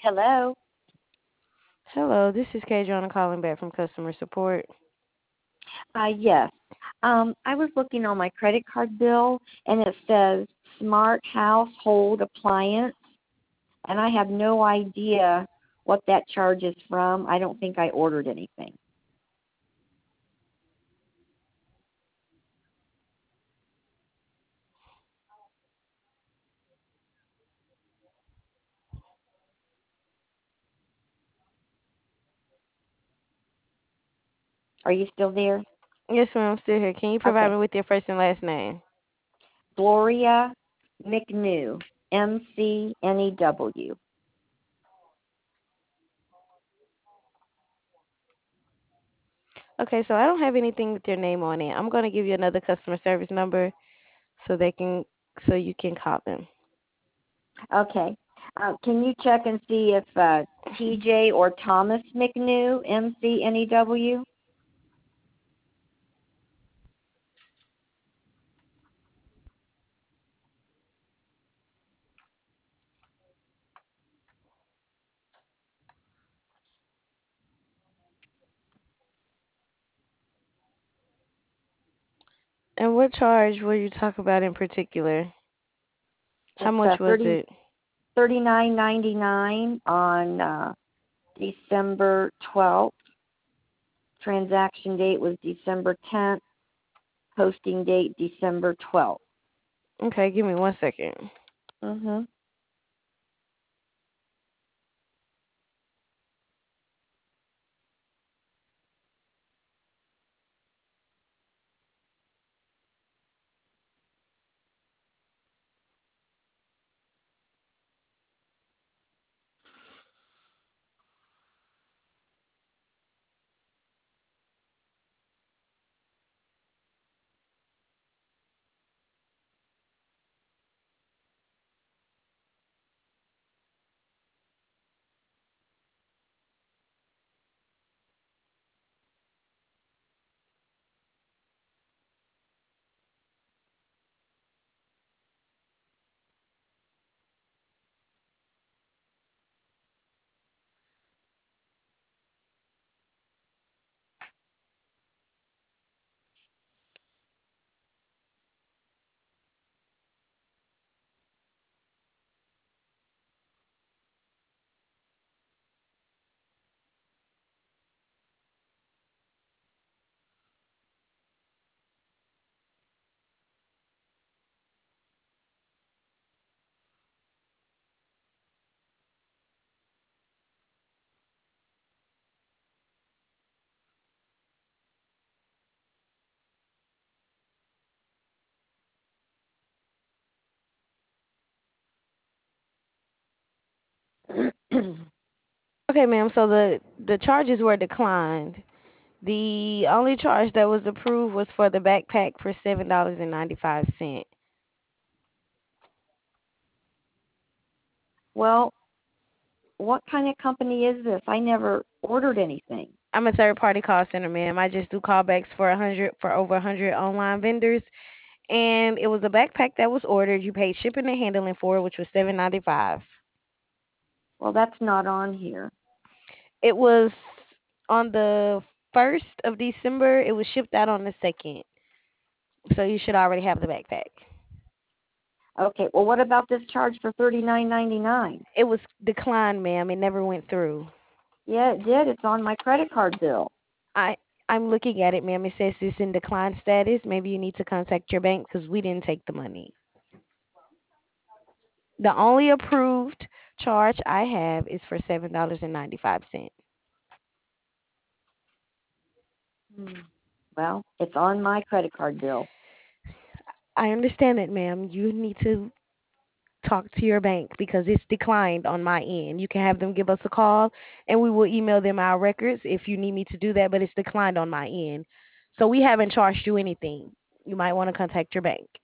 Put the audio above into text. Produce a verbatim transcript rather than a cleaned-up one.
Hello. Hello, this is Kadriana calling back from customer support. Uh, yes. Um, I was looking on my credit card bill, and it says Smart Household Appliance, and I have no idea what that charge is from. I don't think I ordered anything. Are you still there? Yes, ma'am, I'm still here. Can you provide Okay. me with your first and last name? Gloria McNew, M C N E W. Okay, so I don't have anything with your name on it. I'm going to give you another customer service number so they can so you can call them. Okay. Uh, can you check and see if uh, T J or Thomas McNew, M C N E W? And what charge will you talk about in particular? How It's uh, much was thirty it? thirty nine ninety nine on uh, December twelfth. Transaction date was December tenth. Posting date December twelfth. Okay, give me one second. Mhm. Okay, ma'am, so the the charges were declined. The only charge that was approved was for the backpack for seven dollars and ninety-five cents. Well, what kind of company is this? I never ordered anything. I'm a third party call center, ma'am. I just do callbacks for a hundred for over a hundred online vendors, and it was a backpack that was ordered. You paid shipping and handling for it, which was seven ninety five. Well, that's not on here. It was on the first of December. It was shipped out on the second, so you should already have the backpack. Okay. Well, what about this charge for thirty nine ninety nine? It was declined, ma'am. It never went through. Yeah, it did. It's on my credit card bill. I I'm looking at it, ma'am. It says it's in decline status. Maybe you need to contact your bank because we didn't take the money. The only approved charge I have is for seven dollars and ninety five cents. Hmm. Well, it's on my credit card bill. I understand it, ma'am. You need to talk to your bank because it's declined on my end. You can have them give us a call and we will email them our records if you need me to do that, but it's declined on my end. So we haven't charged you anything. You might want to contact your bank.